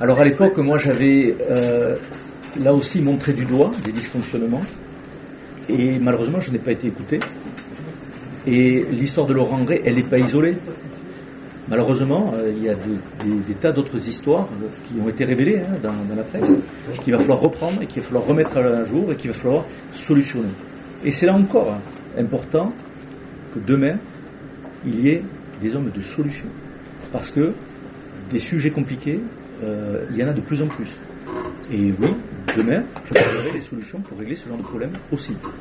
Alors à l'époque, moi j'avais là aussi montré du doigt des dysfonctionnements, et malheureusement je n'ai pas été écouté. Et l'histoire de Laurent Gray, elle n'est pas isolée. Malheureusement, il y a des tas d'autres histoires qui ont été révélées dans la presse, qu'il va falloir reprendre et qu'il va falloir remettre à jour et qu'il va falloir solutionner. Et c'est là encore important que demain, il y ait des hommes de solution. Parce que des sujets compliqués, il y en a de plus en plus. Et oui, demain, je trouverai des solutions pour régler ce genre de problème aussi.